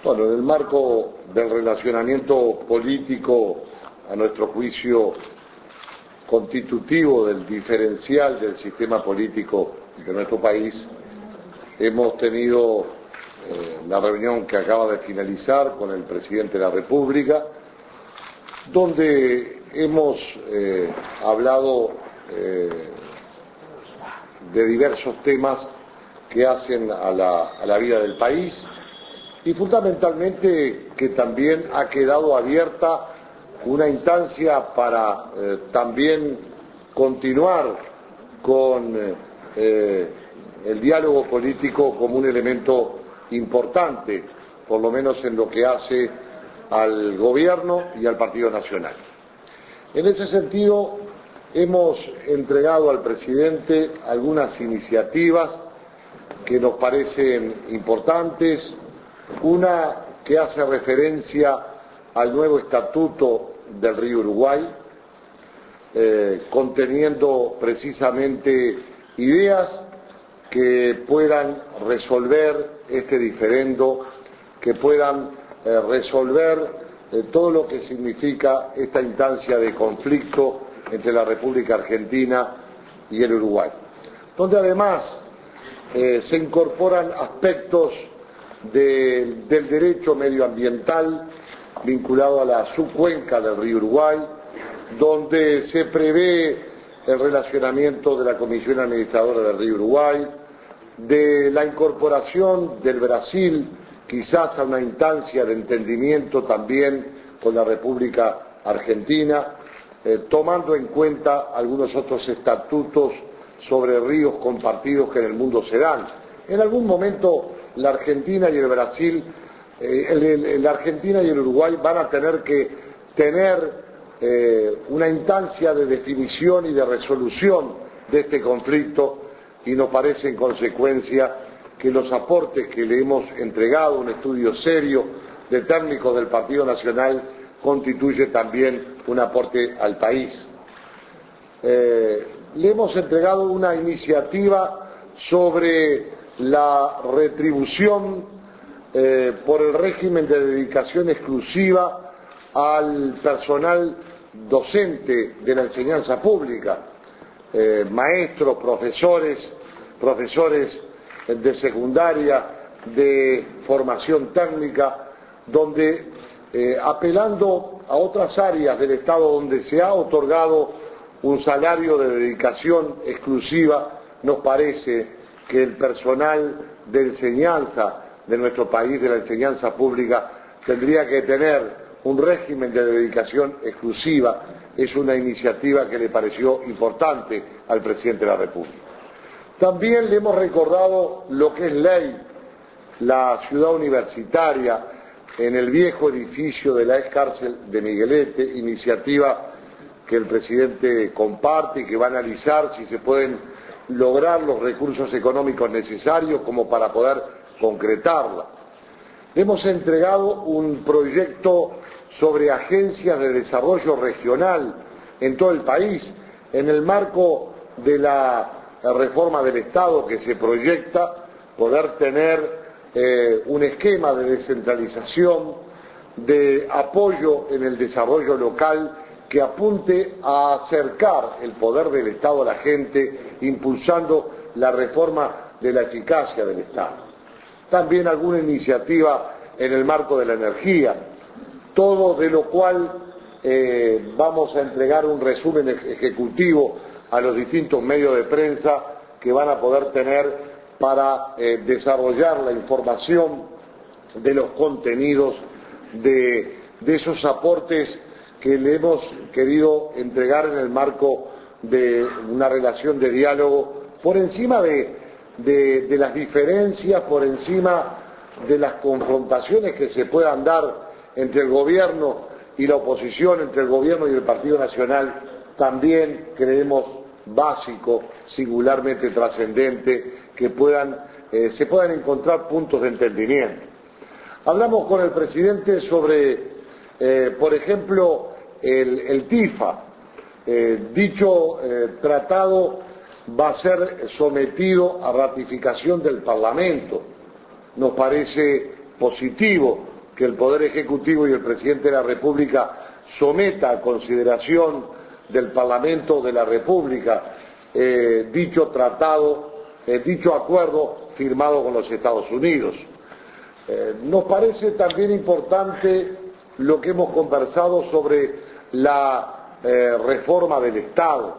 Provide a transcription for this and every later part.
Bueno, en el marco del relacionamiento político, a nuestro juicio, constitutivo del diferencial del sistema político de nuestro país, hemos tenido la reunión que acaba de finalizar con el presidente de la República, donde hemos hablado de diversos temas que hacen a la vida del país y fundamentalmente que también ha quedado abierta una instancia para también continuar con el diálogo político como un elemento importante, por lo menos en lo que hace al gobierno y al Partido Nacional. En ese sentido, hemos entregado al presidente algunas iniciativas que nos parecen importantes, una que hace referencia al nuevo estatuto del Río Uruguay, conteniendo precisamente ideas que puedan resolver este diferendo, que puedan resolver todo lo que significa esta instancia de conflicto entre la República Argentina y el Uruguay, donde además se incorporan aspectos del derecho medioambiental vinculado a la subcuenca del río Uruguay, donde se prevé el relacionamiento de la Comisión Administradora del río Uruguay, de la incorporación del Brasil quizás a una instancia de entendimiento también con la República Argentina, tomando en cuenta algunos otros estatutos sobre ríos compartidos que en el mundo se dan. En algún momento la Argentina y el Brasil, la Argentina y el Uruguay van a tener que tener una instancia de definición y de resolución de este conflicto, y nos parece en consecuencia que los aportes que le hemos entregado, un estudio serio de técnicos del Partido Nacional, constituye también un aporte al país. Le hemos entregado una iniciativa sobre la retribución por el régimen de dedicación exclusiva al personal docente de la enseñanza pública, maestros, profesores de secundaria, de formación técnica, donde apelando a otras áreas del Estado donde se ha otorgado un salario de dedicación exclusiva, nos parece que el personal de enseñanza de nuestro país, de la enseñanza pública, tendría que tener un régimen de dedicación exclusiva. Es una iniciativa que le pareció importante al presidente de la República. También le hemos recordado lo que es ley, la ciudad universitaria en el viejo edificio de la ex cárcel de Miguelete, iniciativa que el presidente comparte y que va a analizar si se pueden lograr los recursos económicos necesarios como para poder concretarla. Hemos entregado un proyecto sobre agencias de desarrollo regional en todo el país, en el marco de la reforma del Estado que se proyecta, poder tener un esquema de descentralización, de apoyo en el desarrollo local que apunte a acercar el poder del Estado a la gente, impulsando la reforma de la eficacia del Estado. También alguna iniciativa en el marco de la energía, todo de lo cual vamos a entregar un resumen ejecutivo a los distintos medios de prensa que van a poder tener para desarrollar la información de los contenidos de esos aportes que le hemos querido entregar en el marco de una relación de diálogo por encima de las diferencias, por encima de las confrontaciones que se puedan dar entre el gobierno y la oposición, entre el gobierno y el Partido Nacional. También creemos básico, singularmente trascendente, que se puedan encontrar puntos de entendimiento. Hablamos con el presidente sobre, por ejemplo, el TIFA. Dicho tratado va a ser sometido a ratificación del Parlamento. Nos parece positivo que el Poder Ejecutivo y el Presidente de la República someta a consideración del Parlamento de la República dicho acuerdo firmado con los Estados Unidos. Nos parece también importante lo que hemos conversado sobre la reforma del Estado,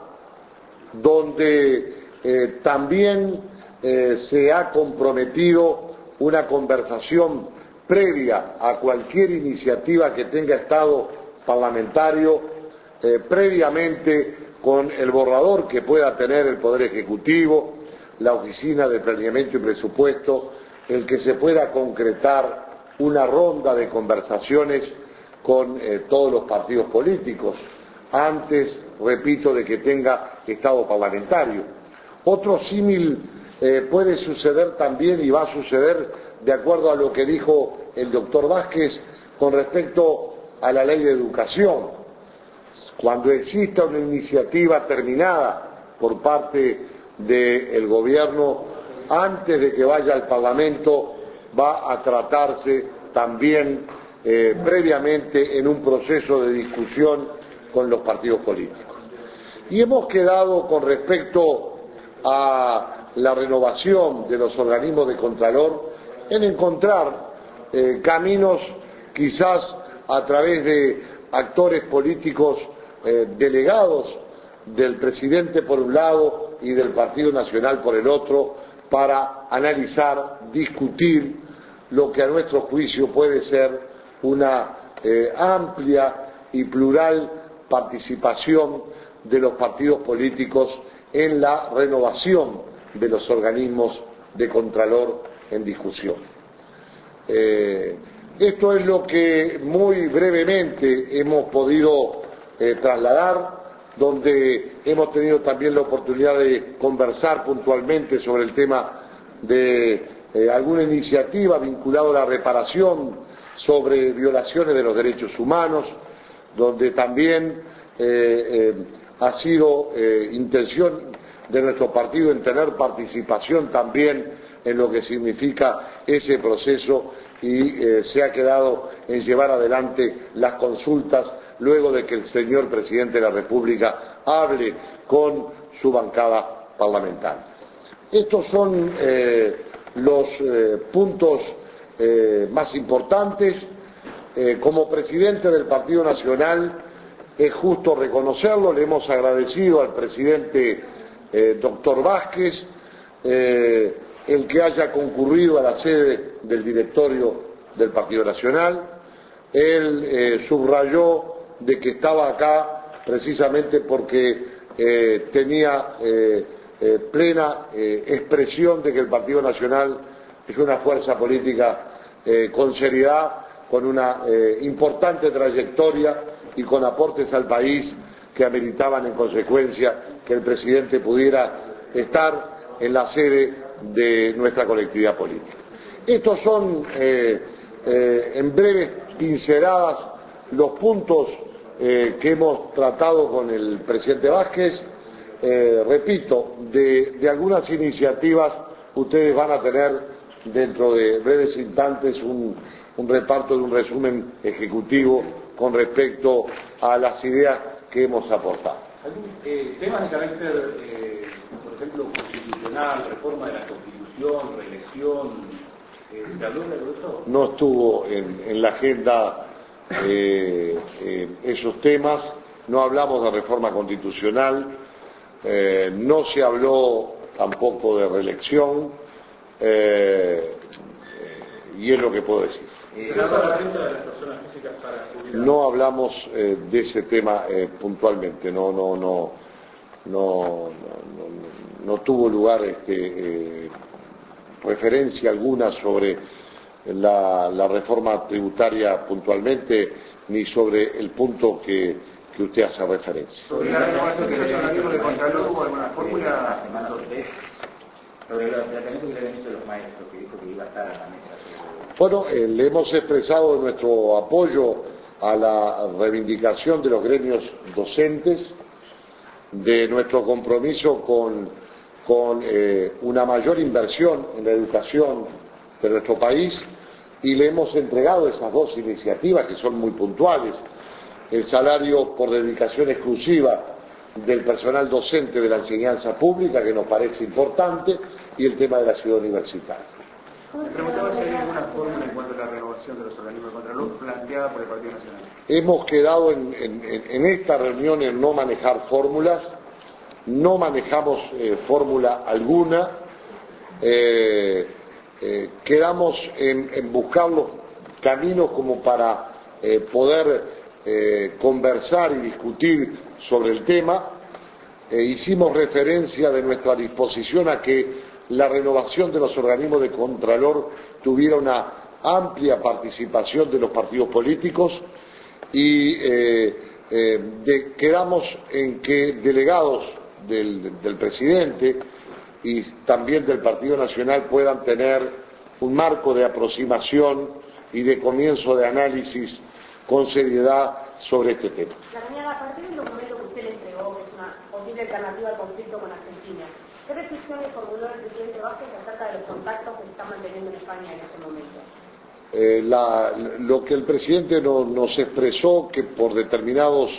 donde también se ha comprometido una conversación previa a cualquier iniciativa que tenga estado parlamentario, previamente con el borrador que pueda tener el Poder Ejecutivo, la Oficina de Planeamiento y Presupuesto, el que se pueda concretar una ronda de conversaciones con todos los partidos políticos, antes, repito, de que tenga estado parlamentario. Otro símil puede suceder también y va a suceder de acuerdo a lo que dijo el doctor Vázquez con respecto a la ley de educación. Cuando exista una iniciativa terminada por parte del gobierno, antes de que vaya al Parlamento, va a tratarse también previamente en un proceso de discusión con los partidos políticos. Y hemos quedado con respecto a la renovación de los organismos de Contralor en encontrar caminos quizás a través de actores políticos delegados del presidente por un lado y del Partido Nacional por el otro, para analizar, discutir lo que a nuestro juicio puede ser una amplia y plural participación de los partidos políticos en la renovación de los organismos de Contralor en discusión. Esto es lo que muy brevemente hemos podido trasladar, donde hemos tenido también la oportunidad de conversar puntualmente sobre el tema de alguna iniciativa vinculada a la reparación sobre violaciones de los derechos humanos, donde también ha sido intención de nuestro partido en tener participación también en lo que significa ese proceso y se ha quedado en llevar adelante las consultas luego de que el señor Presidente de la República hable con su bancada parlamentaria. Estos son los puntos más importantes. Como Presidente del Partido Nacional es justo reconocerlo, le hemos agradecido al Presidente doctor Vázquez el que haya concurrido a la sede del directorio del Partido Nacional. Él subrayó de que estaba acá precisamente porque tenía plena expresión de que el Partido Nacional es una fuerza política con seriedad, con una importante trayectoria y con aportes al país que ameritaban en consecuencia que el presidente pudiera estar en la sede de nuestra colectividad política. Estos son en breves pinceladas los puntos que hemos tratado con el presidente Vázquez. Repito, de algunas iniciativas ustedes van a tener dentro de breves instantes un reparto de un resumen ejecutivo con respecto a las ideas que hemos aportado. Temas de carácter, por ejemplo, constitucional, reforma de la Constitución, reelección, ¿se habló de eso? No estuvo en la agenda esos temas, no hablamos de reforma constitucional, no se habló tampoco de reelección, y es lo que puedo decir. No hablamos de ese tema puntualmente, no tuvo lugar referencia alguna sobre la reforma tributaria puntualmente, ni sobre el punto que usted hace referencia. Sobre la renovación de los organismos de Contralor, ¿hubo alguna fórmula? Sobre el planteamiento que le habían hecho los maestros, que dijo que iba a estar a la mesa. Bueno, le hemos expresado nuestro apoyo a la reivindicación de los gremios docentes, de nuestro compromiso con una mayor inversión en la educación de nuestro país, y le hemos entregado esas dos iniciativas que son muy puntuales: el salario por dedicación exclusiva del personal docente de la enseñanza pública, que nos parece importante, y el tema de la ciudad universitaria. Me preguntaba si hay alguna fórmula en cuanto a la renovación de los organismos de Contralor planteada por el Partido Nacional. Hemos quedado en esta reunión en no manejar fórmulas, no manejamos fórmula alguna, quedamos en buscar los caminos como para poder conversar y discutir sobre el tema. Hicimos referencia de nuestra disposición a que la renovación de los organismos de Contralor tuviera una amplia participación de los partidos políticos y quedamos en que delegados del presidente y también del Partido Nacional puedan tener un marco de aproximación y de comienzo de análisis con seriedad sobre este tema. La mañana, a partir del documento que usted le entregó, que es una posible alternativa al conflicto con Argentina, ¿qué reflexiones formuló el presidente Vázquez acerca de los contactos que se están manteniendo en España en este momento? Lo que el presidente nos expresó, que por determinados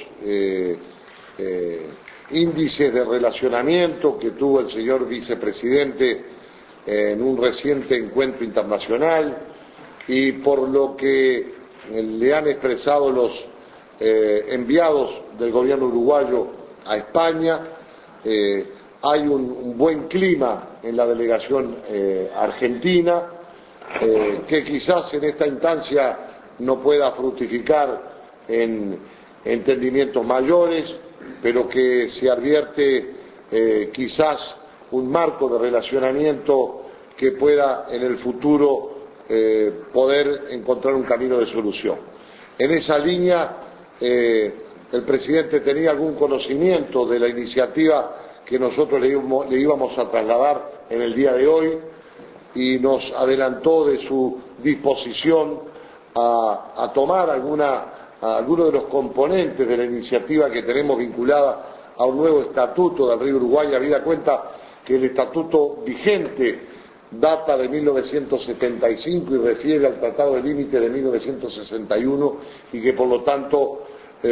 índices de relacionamiento que tuvo el señor vicepresidente en un reciente encuentro internacional, y por lo que le han expresado los enviados del gobierno uruguayo a España, hay un buen clima en la delegación argentina, que quizás en esta instancia no pueda fructificar en entendimientos mayores, pero que se advierte quizás un marco de relacionamiento que pueda en el futuro poder encontrar un camino de solución. En esa línea, el presidente tenía algún conocimiento de la iniciativa que nosotros le íbamos a trasladar en el día de hoy, y nos adelantó de su disposición a tomar algunos de los componentes de la iniciativa que tenemos vinculada a un nuevo estatuto del Río Uruguay, habida cuenta que el estatuto vigente data de 1975 y refiere al Tratado de Límite de 1961, y que por lo tanto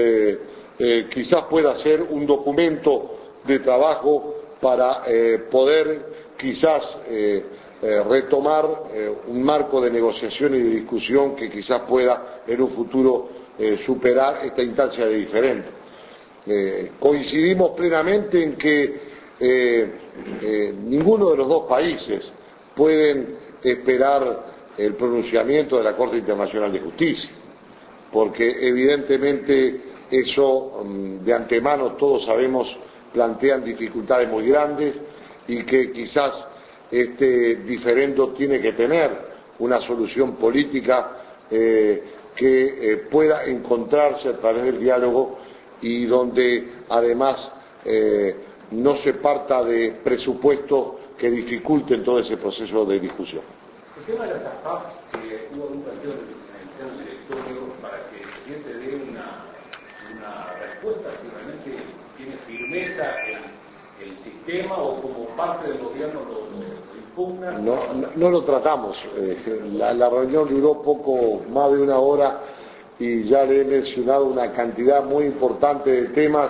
quizás pueda ser un documento de trabajo para poder quizás retomar un marco de negociación y de discusión que quizás pueda en un futuro superar esta instancia de diferencia. Coincidimos plenamente en que ninguno de los dos países pueden esperar el pronunciamiento de la Corte Internacional de Justicia, porque evidentemente eso de antemano todos sabemos plantean dificultades muy grandes, y que quizás este diferendo tiene que tener una solución política que pueda encontrarse a través del diálogo, y donde además no se parta de presupuestos que dificulten todo ese proceso de discusión. El tema de las AFAP, hubo un partido en el directorio para que el presidente dé una respuesta si realmente tiene firmeza el sistema o como parte del gobierno lo impugna. No lo tratamos. La reunión duró poco más de una hora y ya le he mencionado una cantidad muy importante de temas.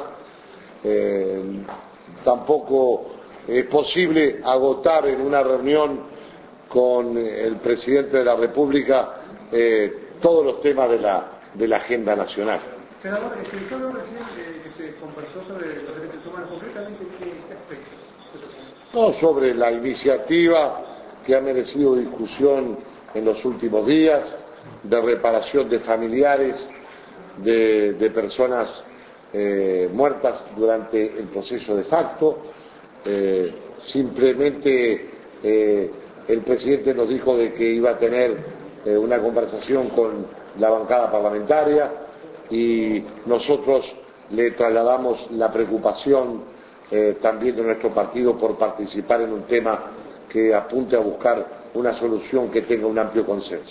Tampoco es posible agotar en una reunión con el presidente de la República todos los temas de la agenda nacional. Senador, se dijo recién que se conversó sobre los derechos humanos, concretamente ¿qué aspectos? No, sobre la iniciativa que ha merecido discusión en los últimos días de reparación de familiares de personas muertas durante el proceso de facto. Simplemente el presidente nos dijo de que iba a tener una conversación con la bancada parlamentaria, y nosotros le trasladamos la preocupación también de nuestro partido por participar en un tema que apunte a buscar una solución que tenga un amplio consenso.